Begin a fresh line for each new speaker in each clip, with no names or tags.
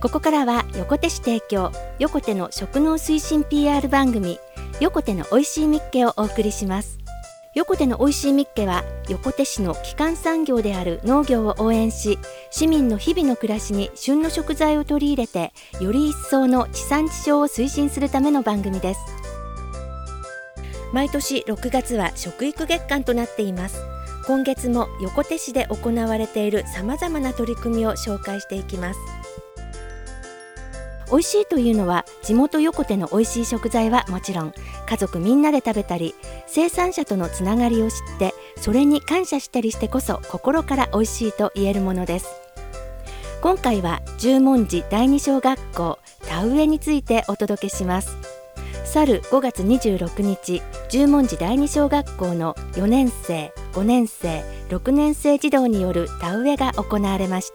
ここからは横手市提供横手の食農推進 PR 番組横手のおいしいみっけをお送りします。横手のおいしいみっけは横手市の基幹産業である農業を応援し、市民の日々の暮らしに旬の食材を取り入れてより一層の地産地消を推進するための番組です。毎年6月は食育月間となっています。今月も横手市で行われているさまざまな取り組みを紹介していきます。美味しいというのは地元横手の美味しい食材はもちろん、家族みんなで食べたり生産者とのつながりを知ってそれに感謝したりしてこそ心から美味しいと言えるものです。今回は十文字第二小学校田植えについてお届けします。去る5月26日、十文字第二小学校の4年生、5年生、6年生児童による田植えが行われました。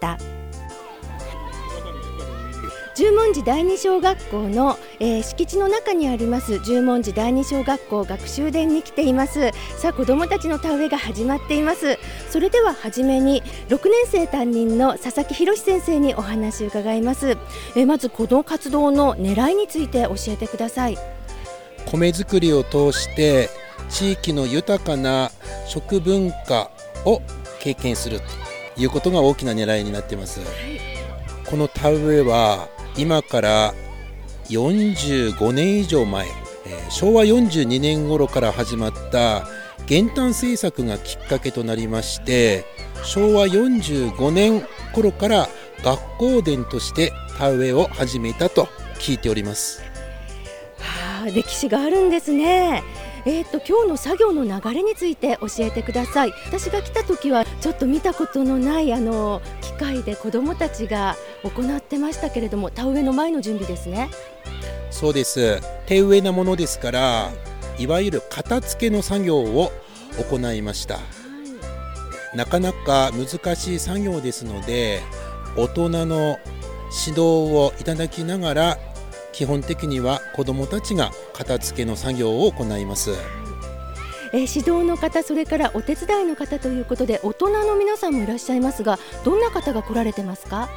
十文字第二小学校の、敷地の中にあります十文字第二小学校学習殿に来ています。さあ、子どもたちの田植えが始まっています。それでははじめに6年生担任の佐々木博先生にお話を伺います。まずこの活動の狙いについて教えてください。
米作りを通して地域の豊かな食文化を経験するということが大きな狙いになっています。この田植えは今から45年以上前、昭和42年頃から始まった減反政策がきっかけとなりまして、昭和45年頃から学校田として田植えを始めたと聞いております。
歴史があるんですね。今日の作業の流れについて教えてください。私が来た時はちょっと見たことのない機械で子どもたちが行ってましたけれども、田植えの前の準備ですね。
そうです。手植えなものですから、いわゆる片付けの作業を行いました。なかなか難しい作業ですので、大人の指導をいただきながら、基本的には子どもたちが片付けの作業を行います。
指導の方、それからお手伝いの方ということで、大人の皆さんもいらっしゃいますが、どんな方が来られてますか？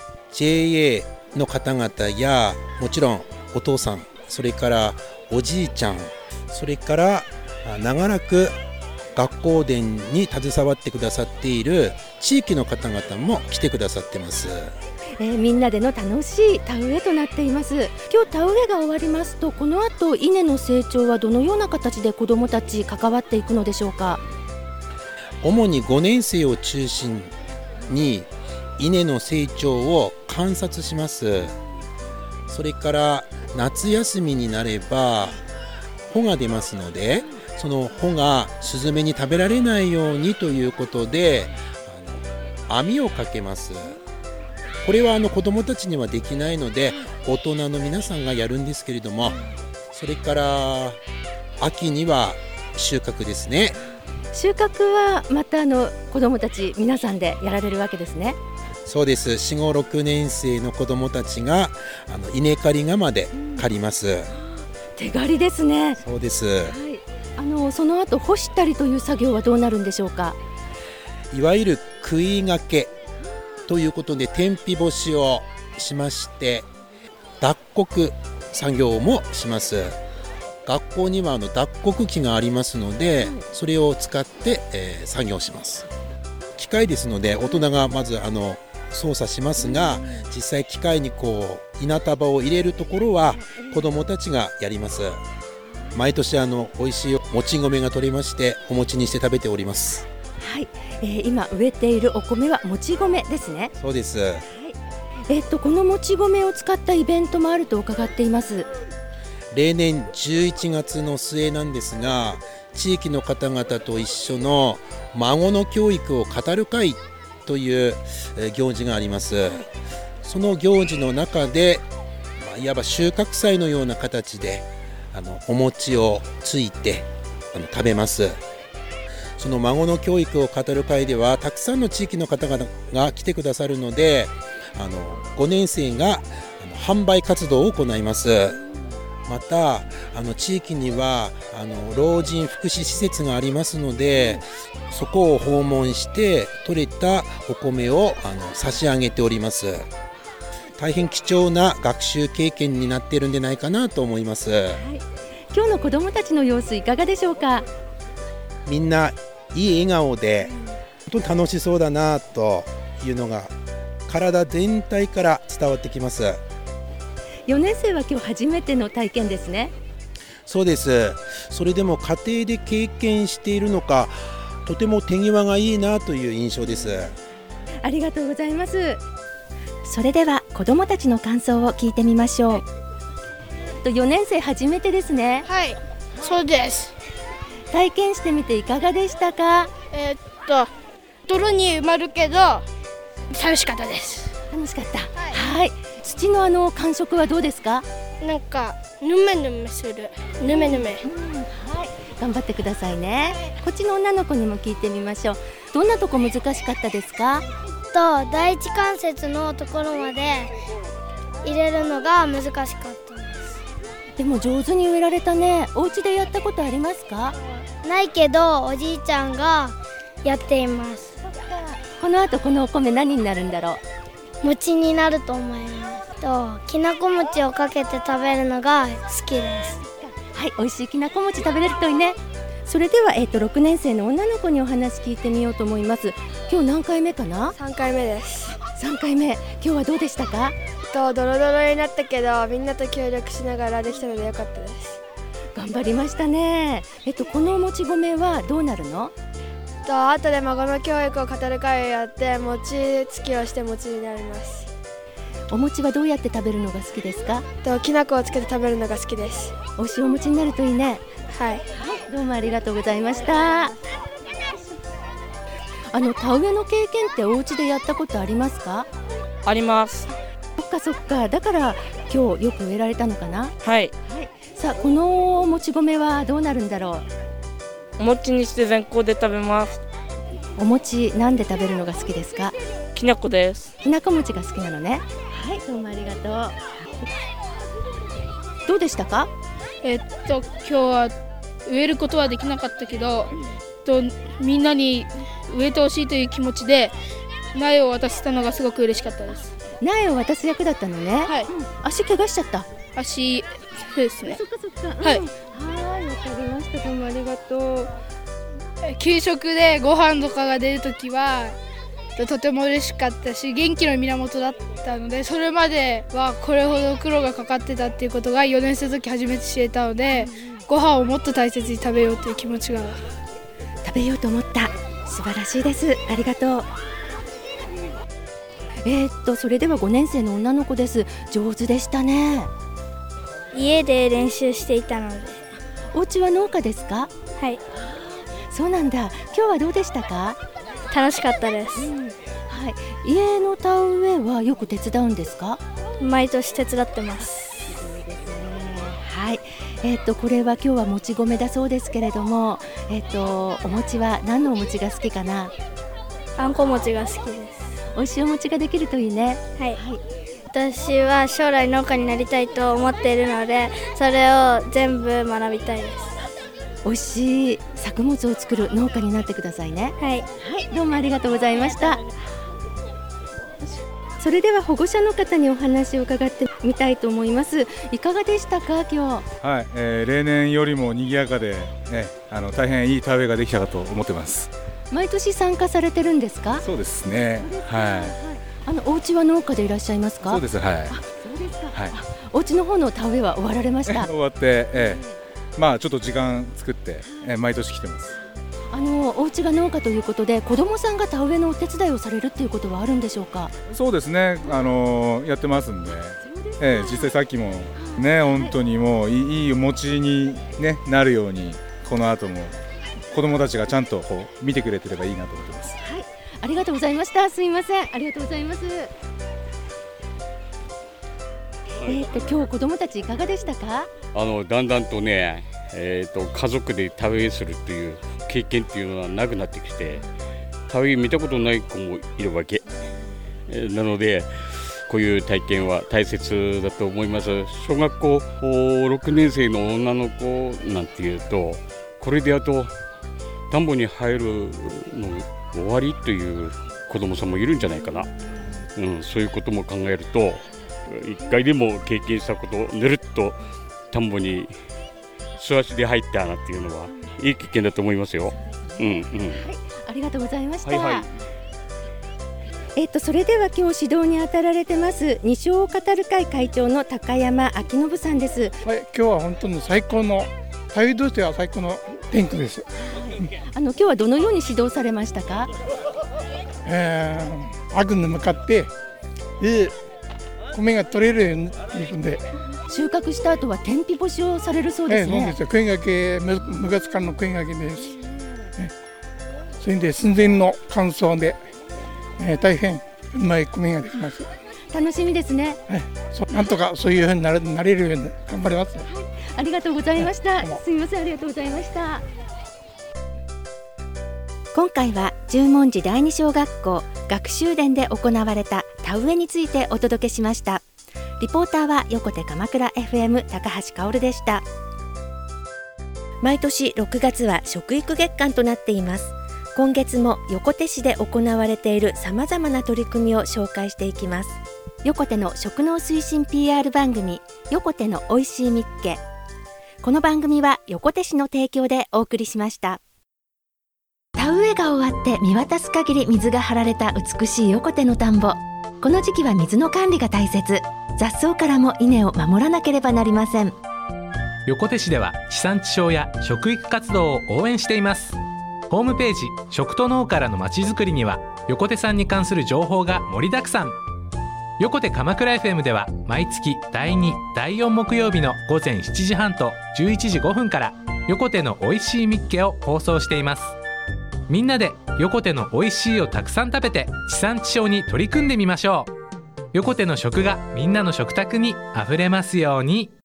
JA の方々や、もちろんお父さん、それからおじいちゃん、それから長らく学校田に携わってくださっている地域の方々も来てくださってます。
みんなでの楽しい田植えとなっています。今日田植えが終わりますと、この後稲の成長はどのような形で子どもたち関わっていくのでしょうか？
主に5年生を中心に稲の成長を観察します。それから夏休みになれば穂が出ますので、その穂がスズメに食べられないようにということで網をかけます。これは子どもたちにはできないので大人の皆さんがやるんですけれども、それから秋には収穫ですね。
収穫はまた子どもたち皆さんでやられるわけですね。
そうです。4、5、6年生の子どもたちが稲刈り釜で刈ります。
手刈りですね。
そうです、
その後干したりという作業はどうなるんでしょうか？
いわゆる杭掛けということで天日干しをしまして、脱穀作業もします。学校には脱穀機がありますので、それを使って、作業します。機械ですので大人がまず操作しますが、実際機械に稲束を入れるところは子どもたちがやります。毎年美味しいもち米が取れまして、お餅にして食べております。
はい、今植えているお米はもち米ですね。
そうです、
このもち米を使ったイベントもあると伺っています。
例年11月の末なんですが、地域の方々と一緒の孫の教育を語る会という行事があります。その行事の中で、いわば収穫祭のような形でお餅をついて食べます。その孫の教育を語る会ではたくさんの地域の方々が来てくださるので、5年生が販売活動を行います。また地域には老人福祉施設がありますので、そこを訪問して採れたお米を差し上げております。 大変貴重な学習経験になっているんじゃないかなと思います。
今日の子どもたちの様子いかがでしょうか？
みんないい笑顔で本当に楽しそうだなというのが体全体から伝わってきます。
4年生は今日初めての体験ですね。
そうです。それでも家庭で経験しているのか、とても手際がいいなという印象です。
ありがとうございます。それでは子どもたちの感想を聞いてみましょう。4年生初めてですね。
はい、そうです。
体験してみていかがでしたか？
泥に埋まるけど楽しかったです。
楽しかった。はい。土の感触はどうですか？
なんかぬめぬめする。ぬめぬめ。
はい。頑張ってくださいね。こっちの女の子にも聞いてみましょう。どんなとこ難しかったですか？
第一関節のところまで入れるのが難しかったです。
でも上手に植えられたね。お家でやったことありますか？
ないけどおじいちゃんがやっています。
この後このお米何になるんだろう？
餅になると思います。きなこ餅をかけて食べるのが好きです。
はい、美味しいきなこ餅食べれるといいね。それでは、6年生の女の子にお話聞いてみようと思います。今日何回目かな
？3回目です。
3回目。今日はどうでしたか？
ドロドロになったけどみんなと協力しながらできたのでよかったです。
頑張りましたね。このもち米はどうなるの？
後で孫の教育を語る会をやって餅つきをして餅になります。
お餅はどうやって食べるのが好きですか？
きな粉をつけて食べるのが好きです。
美味しいお餅になるといいね。
はい、
どうもありがとうございました。田植えの経験ってお家でやったことありますか？
あります。
そっか。だから今日よく植えられたのかな？
はい。
さあ、このもち米はどうなるんだろう？
お餅にして全校で食べます。
お餅なんで食べるのが好きですか？
きなこです。
きなこ餅が好きなのね。はい、どうもありがとう。どうでしたか？
今日は植えることはできなかったけど、みんなに植えてほしいという気持ちで苗を渡せたのがすごく嬉しかったです。
苗を渡す役だったのね。
はい。
足怪我しちゃった？
足ですね。
そっか。
はい。
わかりました。どうもありがとう。
給食でご飯とかが出るときはとても嬉しかったし、元気の源だったので、それまではこれほど苦労がかかってたっていうことが4年生の時初めて知れたので、ご飯をもっと大切に食べようという気持ちが。
食べようと思った。素晴らしいです。ありがとう。それでは5年生の女の子です。上手でしたね。
家で練習していたので。
お家は農家ですか？
はい。
そうなんだ。今日はどうでしたか？
楽しかったです。
はい。家の田植えはよく手伝うんですか？
毎年手伝ってます。
はい。これは今日はもち米だそうですけれども、お餅は何のお餅が好きかな？
あんこ餅が好きです。
美味しいお餅ができるといいね。
はい。私は将来農家になりたいと思っているので、それを全部学びたいです。
美味しい作物を作る農家になってくださいね。
はい。
はい、どうもありがとうございました。それでは保護者の方にお話を伺ってみたいと思います。いかがでしたか今日？
はい、例年よりも賑やかで、大変いい田植えができたかと思ってます。
毎年参加されてるんですか？
そうですね。はい。
お家は農家でいらっしゃいますか？
そうです。はい。
そうですか。
はい。
お家の方の田植えは終わられました？
終わって、ちょっと時間作って、毎年来てます。
お家が農家ということで、子どもさんが田植えのお手伝いをされるっていうことはあるんでしょうか？
そうですね。やってますんで、実際さっきもね、本当にもういいお餅に、ね、なるようにこの後も子どもたちがちゃんとこう見てくれてればいいなと思ってます。
はい、ありがとうございました。すいません、ありがとうございます。今日子どもたちいかがでしたか？
だんだんとね、家族で田植えするという経験っていうのはなくなってきて、田植え見たことない子もいるわけ、なのでこういう体験は大切だと思います。小学校6年生の女の子なんていうと、これであと田んぼに入るの終わりという子どもさんもいるんじゃないかな、そういうことも考えると 1回でも経験したこと、ぬるっと田んぼに素足で入ったなっていうのはいい経験だと思いますよ。
はい、ありがとうございました。
はいはい、
それでは今日指導に当たられてます西尾を語る会会長の高山明信さんです。
はい、今日は本当に最高の、台風としては最高の天気です。
今日はどのように指導されましたか？
あぐに向かっていい米が取れるようにいくんで、
収穫した後は天日干しをされるそうですね。
そうですよ。栗がけ、無月間の栗がけです。それで寸前の乾燥で、大変うまい米ができます。
楽しみですね。
なんとかそういうふうになれるように頑張ります。
ありがとうございました。すみません、ありがとうございました。今回は十文字第二小学校学習殿で行われた田植えについてお届けしました。リポーターは横手鎌倉 FM 高橋香織でした。毎年6月は食育月間となっています。今月も横手市で行われているさまざまな取り組みを紹介していきます。横手の食農推進 PR 番組、横手のおいしいみっけ。この番組は横手市の提供でお送りしました。田植えが終わって見渡す限り水が張られた美しい横手の田んぼ。この時期は水の管理が大切。雑草からも稲を守らなければなりません。
横手市では地産地消や食育活動を応援しています。ホームページ食と農からのまちづくりには横手産に関する情報が盛りだくさん。横手鎌倉 FM では毎月第2、第4木曜日の午前7時半と11時5分から横手のおいしいみっけを放送しています。みんなで横手のおいしいをたくさん食べて地産地消に取り組んでみましょう。横手の食がみんなの食卓にあふれますように。